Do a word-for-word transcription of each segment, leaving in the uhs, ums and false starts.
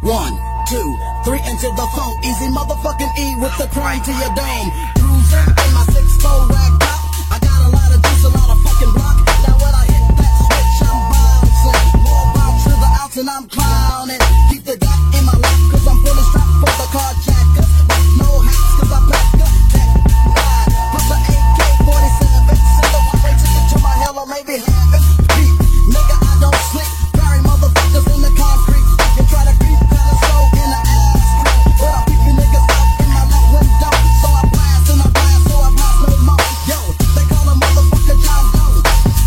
One, two, three into the phone. Easy motherfucking E with the chrome to your dome. Cruising in my six four rag top. I got a lot of juice, a lot of fucking block. Now when I hit that switch, I'm bouncing. More bounce to the outs and I'm clowning. Keep the dot in my lap cause I'm fully strapped for the carjackers. No hats cause I pack a tech ride. Put the A K forty-seven. Send the one way ticket to my hell or maybe heaven. Beat, nigga, I don't sleep. Bury motherfuckers in the concrete. You try to creep, kinda slow in the ass. But I keep you niggas out in my left window. So I blast and I blast, so I blast no more. Yo, they call a motherfucker John Doe.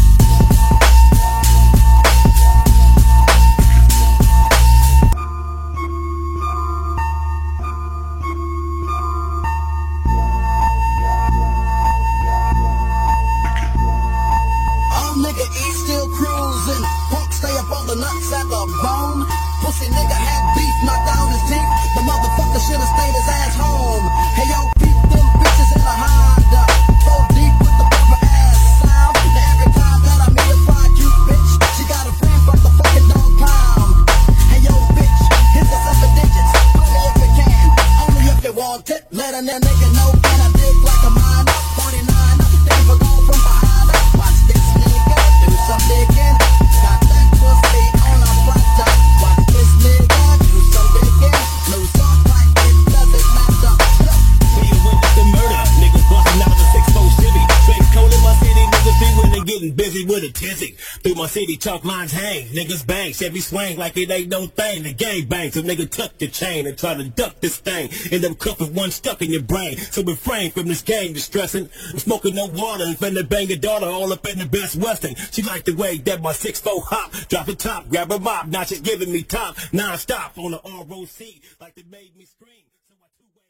Oh, nigga, E still cruising. Punk stay up on the nuts at the bone. Pussy nigga had beef, knocked out his teeth. The motherfucker should've stayed his ass home. Hey yo, peep them bitches in the Honda. So deep with the proper ass sound. Now every time that I meet a fly cute bitch, she got a friend from the fucking dog pound. Hey yo, bitch, hit the seven digits. Only if you can, only if you want it. Let a nigga know, can I dig like a miner? forty-nine, they never go from behind her. Watch this nigga do some digging. Got that pussy on a platter. Watch this nigga do some digging. No soft like it doesn't matter. See you witness the murder. Niggas busting out the six four Chevy. Straight cold in my city. Niggas be winning, getting busy with a tizzy. Through my city, chalk lines hang. Niggas bang. Chevy swing like it ain't no thing. The gang bang. So nigga tuck your chain and try to duck this thing. End up cuffing one stuck in your brain. So refrain from this gang distressing. I'm smoking no water and finna bang your daughter all up in the Best Western. She like the way that my six four hop. Drop the top, grab her mop. Now she's giving me top. Non-stop on the R O C. Like they made me scream. So I two-way.